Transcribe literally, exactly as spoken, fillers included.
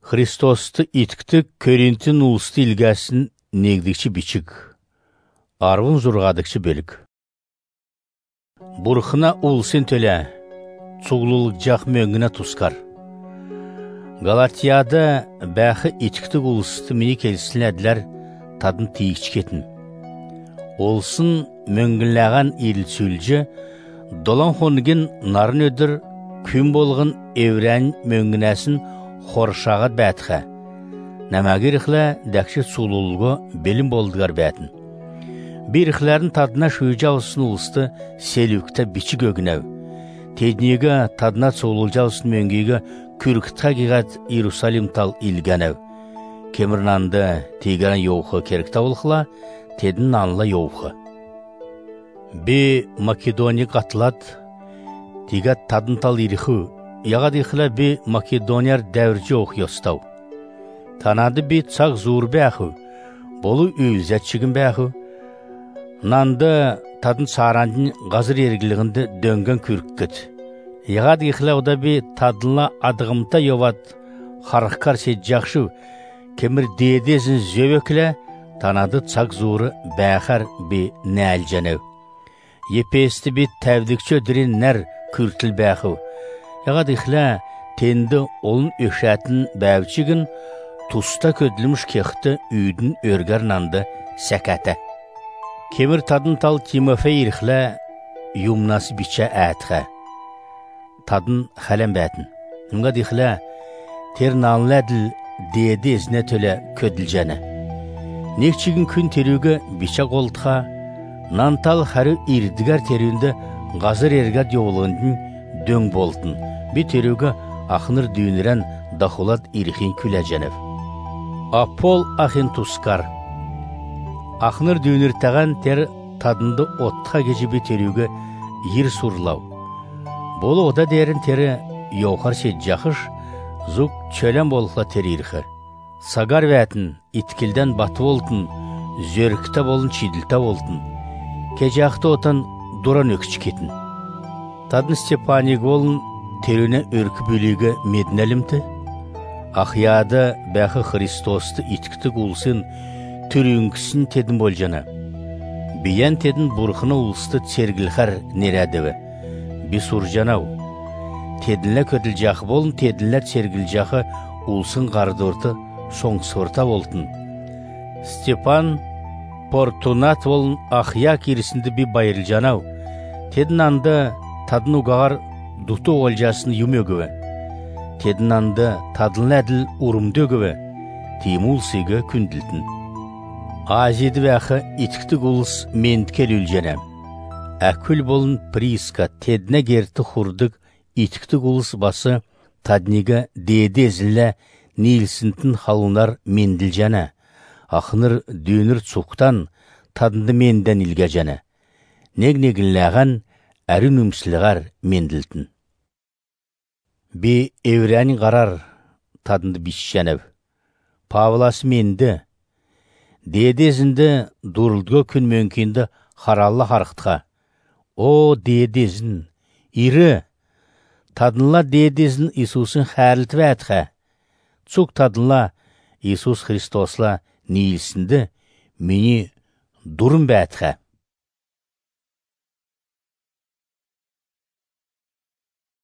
Христосты иткті көрінтін ұлысты илгәсін негдікші бичік, арвын зұрғадықшы бөлік. Бұрқына ұлысын төлі, цуғлылық жақ мөңгіна тұскар. Галатияда бәқі иткті ұлысты мені келсін әділер тадын тейікші кетін. Олсын мөңгіләған елсүлжі, долан қоныген нарын өдір күн болғын еврән мөңгінәсін қоршағат бәтіға. Нәмәгер іқлі дәкші сұлулығы белім болдығар бәтін. Bir iqlərin tadına şuyucağısın ulusты selükte biçi gögünəv. Tedniga tadına çoğulcağısın möngüge kürkta gigat Irusalim tal ilgənəv. Kemirnandı tegaran yoğuqı kerkta olqla, tedin anla yoğuqı. Bi Makedoniya qatılat, tegat tadın tal irixi, yağad iqlə bi Makedoniyar dəvrci oxuyostav. Tanadı bi çaq zuur bəxi, bolu ülzət çıgın bəxi, Nanda tadın sarandın qazır ergiliğinde döngən kürkküt. Yağad iqlə o da bir tadınla adığımta yovat, xarıqkar secaqşı, kemir dedezin zövöklə, tanadı çaq zuuru bəxər bir nəlcənəv. Yepesti bir təvdikçö dirin nər kürtül bəxi. Yağad iqlə tendi olun öşətin bəvçigin, tusta ködülmüş kexti üydün örgər nandı səkətə. Kemir tadın tal Timofey irxlə yumnası biçə ətxə. Tadın xələm bətin. Nunga dixlə ter nanlədil deyədi ezine tölə ködülcənə. Nekçigin kün terüge biçə qoldğa, nantal xarı irdigar teründə qazır ergad yoğulğındın döng boltun. Bir terüge axınır düynirən daxulat irxin küləcənəv. Apol axin tuskar. Ақныр дүйініртіған тер тадынды отқа кежі бі терюге ер сұрлау. Болы ода дәрін тері еуқар сет жақыш, зұқ чөлен болықла тер ерхі. Сагар вәтін, иткілден баты болтын, зөрікті болын чиділті болтын. Кежі ақты отан дұран өкші кетін. Тадын Степаник болын теріне өркі бөлігі медінәлімті. Ақияды бәқі Христосты иткіті құлсын түріңкісін тедін болжана. Биян тедін бұрқына ұлысты цергілхар нерәдігі. Би сұржанау. Тедінлі көділ жақы болын, тедінлі цергіл жақы ұлсын қардырты соң сұрта болтын. Степан Портунат болын ақия керісінді би байырылжанау. Тедін анды тадын ұғағар дұты олжасын юмөгігі. Тедін анды тадын әділ ұрымдөгігі. Тимул сүйгі күнділтін. Азиді бәқі иткті құлыс мендкел үлженем. Әкіл болын приска тедіне керті құрдық иткті құлыс басы тадниға дейді ezілі нейілсінтін халунар менділжені. Ақыныр дүйінір цуқтан тадынды менден илгәжені. Нег-негілләған әрін үмсіліғар менділтін. Бе еврәні қарар тадынды бішшенев. Павласы менді. Dedezinde durulduğu gün mümkünde haralla harıqtığa. O dedezin, iri, tadınla dedezin İsus'un xərliti vətxə. Çok tadınla İsus Xristosla neyilsinde meni durun vətxə.